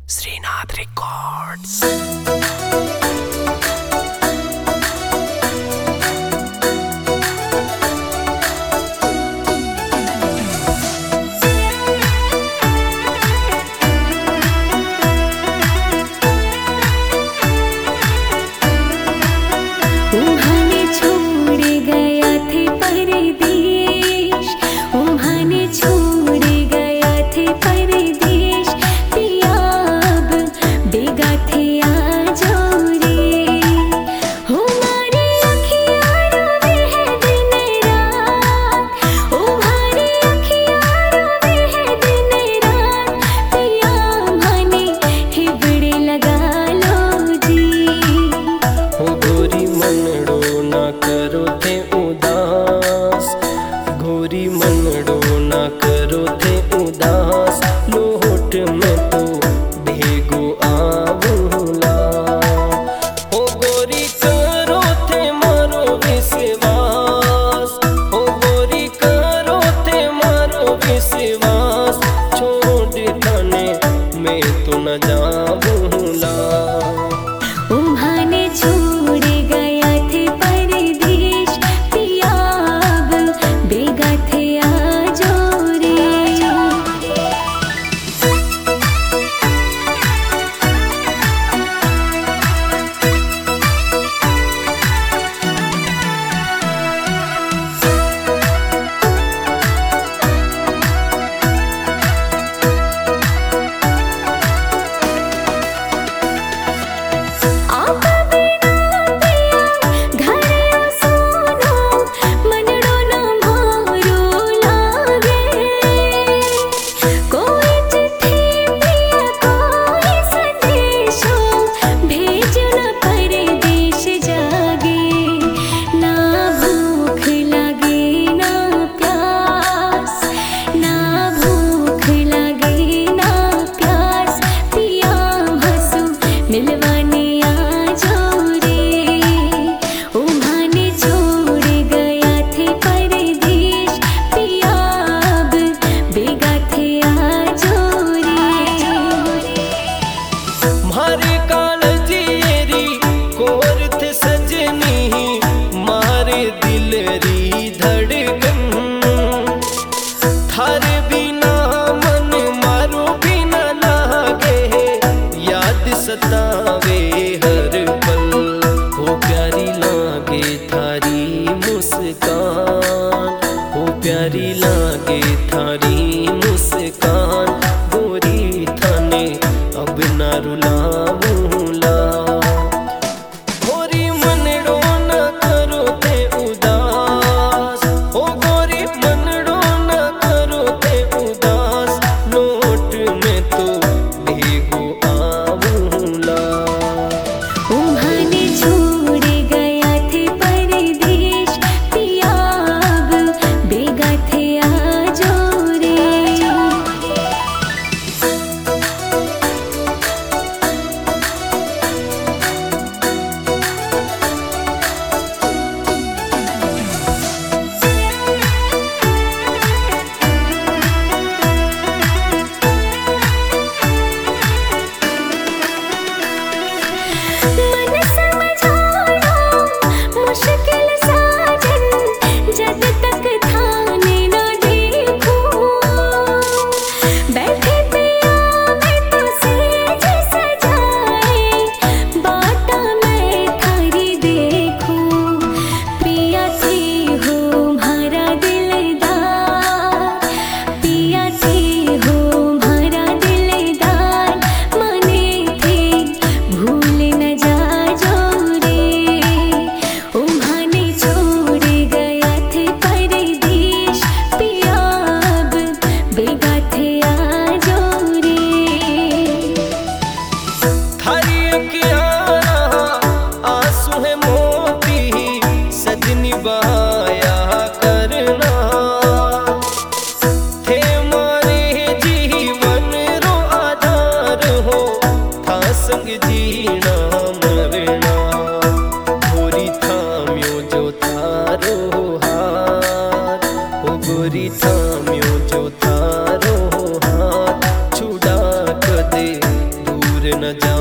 Srinath records. गोरी मनड़ो ना करो थे उदास, लोट में तो भेगो आवला। ओ गोरी करो थे मारो विश्वास, ओ गोरी करो थे मारो विश्वास, छोड़ थाने मैं तो न जाऊला। दिलरी धड़कन थारे बिना मन मारो बिना लागे, याद सतावे हर पल। हो प्यारी लागे थारी मुस्कान, हो प्यारी लागे थारी मुस्कान, गोरी थाने अब ना रुलाऊला। न जा